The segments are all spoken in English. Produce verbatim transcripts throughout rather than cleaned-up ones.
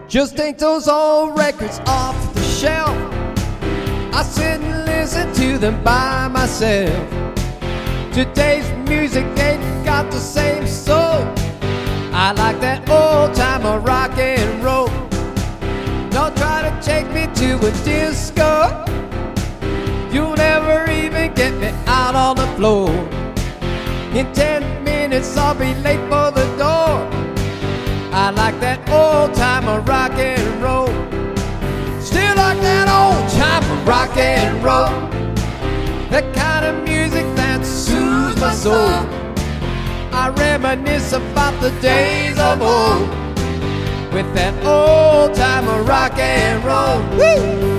Just take those old records off the shelf. I sit and listen to them by myself. Today's music ain't got the same soul. I like that old time of rock and roll. Don't try to take me to a disco. You'll never even get me out on the floor. In ten minutes I'll be late for the door. I like that old time of rock and roll. Still like that old time of rock and roll. That kind of music that soothes my soul. I reminisce about the days of old with that old time of rock and roll. Woo!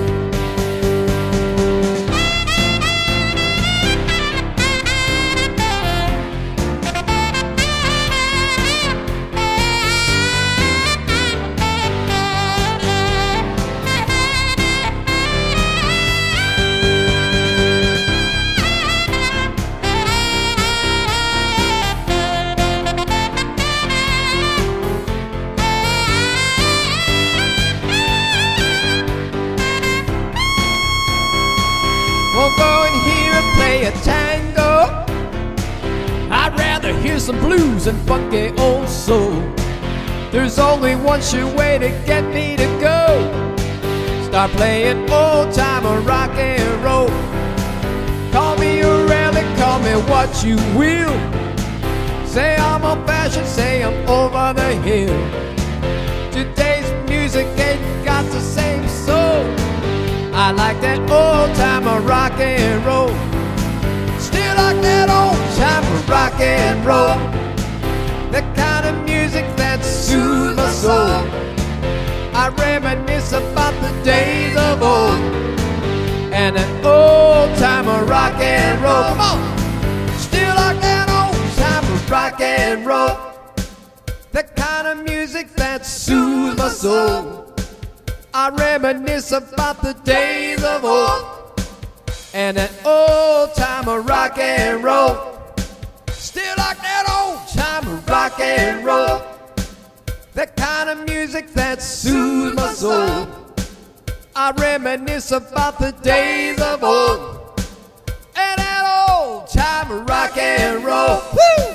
Won't go in here and play a tango. I'd rather hear some blues and funky old soul. There's only one sure way to get me to go. Start playing old time of rock and roll. Call me a rally, call me what you will. Say I'm old fashioned, say I'm over the hill. Today's music ain't got the same soul. I like that old time of rock and roll. Still like that old time of rock and roll. The kind of music that soothes my soul. I reminisce about the days of old and that old time of rock and roll. Come on! Still like that old time of rock and roll. The kind of music that soothes my soul. I reminisce about the days of old and that old time of rock and roll. Still like that old time of rock and roll. That kind of music that soothes my soul. I reminisce about the days of old and that old time of rock and roll. Woo!